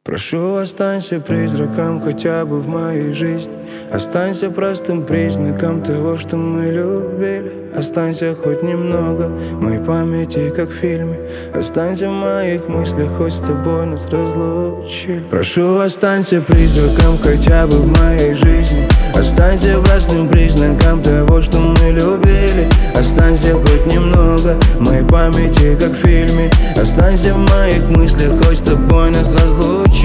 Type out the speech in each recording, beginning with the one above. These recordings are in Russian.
Прошу, останься призраком хотя бы в моей жизни. Останься простым признаком того, что мы любили. Останься хоть немного в моей памяти, как в фильме. Останься в моих мыслях, хоть с тобой нас разлучили. Прошу, останься призраком хотя бы в моей жизни. Останься простым признаком того, что мы любили. Останься хоть немного в моей памяти, как в фильме. Останься в моих мыслях, хоть с тобой нас разлучили.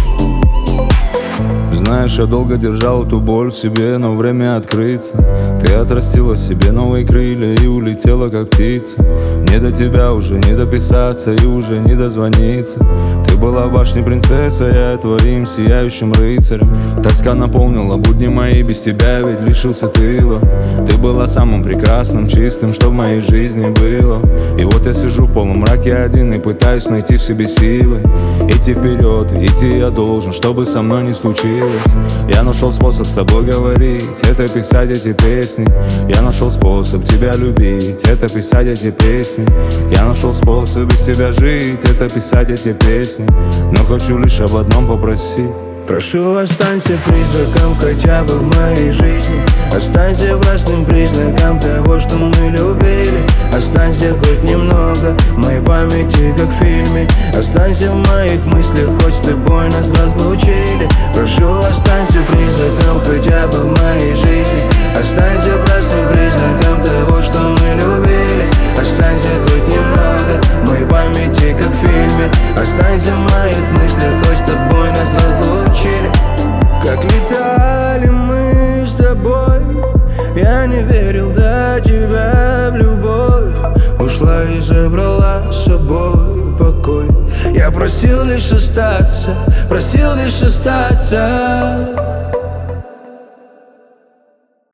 Знаешь, я долго держал эту боль в себе, но время открыться. Ты отрастила себе новые крылья и улетела, как птица. Мне до тебя уже не дописаться и уже не дозвониться. Ты была в башне принцесса, я твоим сияющим рыцарем. Тоска наполнила будни мои, без тебя ведь лишился тыла. Ты была самым прекрасным, чистым, что в моей жизни было. И вот я сижу в полумраке один и пытаюсь найти в себе силы. Идти вперед, идти я должен, чтобы со мной не случилось. Я нашел способ с тобой говорить, это писать эти песни. Я нашел способ тебя любить, это писать эти песни. Я нашел способ без тебя жить, это писать эти песни. Но хочу лишь об одном попросить. Прошу, останься призраком хотя бы в моей жизни. Останься простым признаком того, что мы любили. Останься хоть немного в моей памяти, как в фильме. Останься в моих мыслях, хоть с тобой нас разлучили. Прошу, останься призраком хотя бы в моей жизни. Останься простым признаком того, что мы любили. Останься хоть немного в моей памяти, как в фильме. Останься в моих мыслях, хоть с тобой нас разлучили. Как летали мы с тобой, я не верил до тебя в любовь. Ушла и забрала с собой покой. Я просил лишь остаться, просил лишь остаться.